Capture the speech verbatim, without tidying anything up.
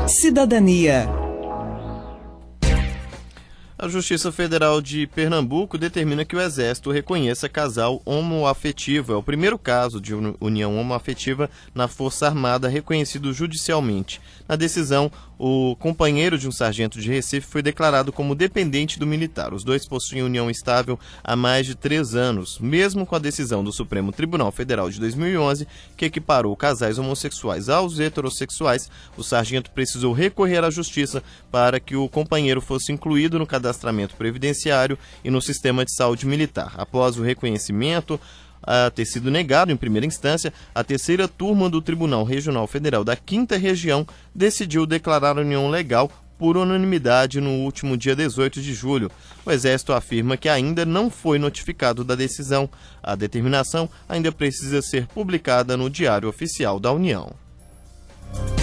Cidadania. A Justiça Federal de Pernambuco determina que o Exército reconheça casal homoafetivo. É o primeiro caso de união homoafetiva na Força Armada reconhecido judicialmente. Na decisão, o companheiro de um sargento de Recife foi declarado como dependente do militar. Os dois possuem união estável há mais de três anos, mesmo com a decisão do Supremo Tribunal Federal de dois mil e onze, que equiparou casais homossexuais aos heterossexuais. O sargento precisou recorrer à Justiça para que o companheiro fosse incluído no cadastramento previdenciário e no sistema de saúde militar. Após o reconhecimento a ter sido negado em primeira instância, a terceira turma do Tribunal Regional Federal da Quinta Região decidiu declarar a união legal por unanimidade no último dia dezoito de julho. O Exército afirma que ainda não foi notificado da decisão. A determinação ainda precisa ser publicada no Diário Oficial da União.